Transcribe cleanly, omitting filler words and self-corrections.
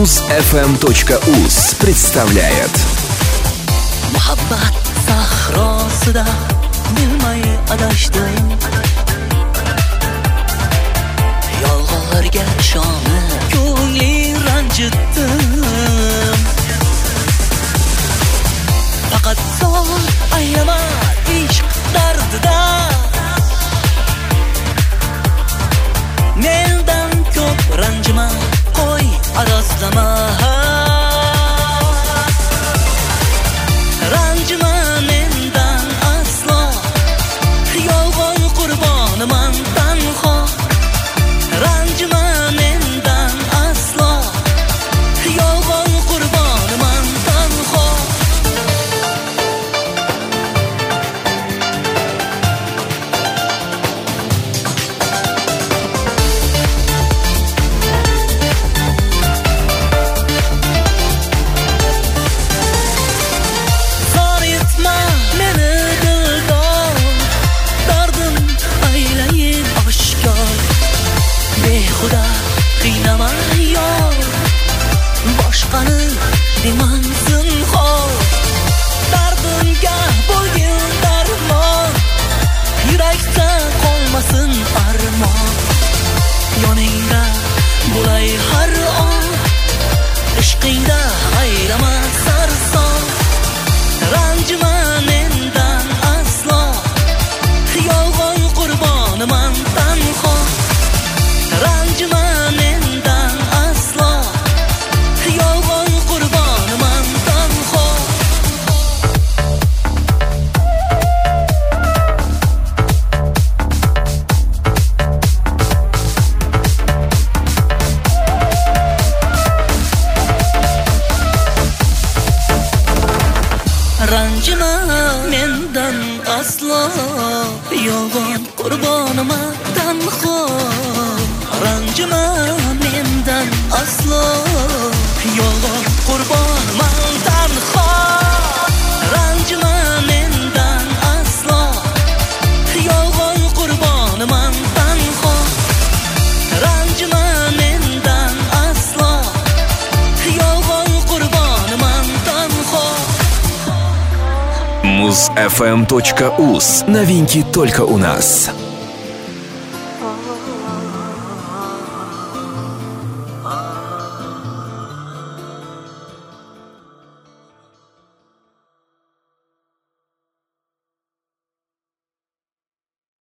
Muzfm.uz представляет Muhabbat sahrosida bilmay adashdim, yolg'onlarga ishonib ko'ngling ranjitdim. Faqat so'l aylama ishq dardida, mendan ko'p ranjima, qo'y adozlama. Ranjima mendan aslo, yolg'on qurboniman tanho. Ranjima mendan aslo, yolg'on qurboniman tanho. Qiynama yor, boshqani demansin xor. Dardimga bo'lgin darmon, yurakda qolmasin armon. Yoningda bo'lay har on, ishqingda ayrama sarson. Ranjima mendan aslo, yolg'on qurboniman tanho. Ranjima mendan aslo, yolg'on qurboniman tanho. Ranjima mendan aslo, yolg'on qurboniman tanho. Ranjima mendan aslo, yolg'on qurboniman tanho. Ranjima mendan aslo, yolg'on qurboniman tanho. Ranjima mendan aslo, yolg'on qurboniman tanho. Muzfm.uz. Новинки только у нас.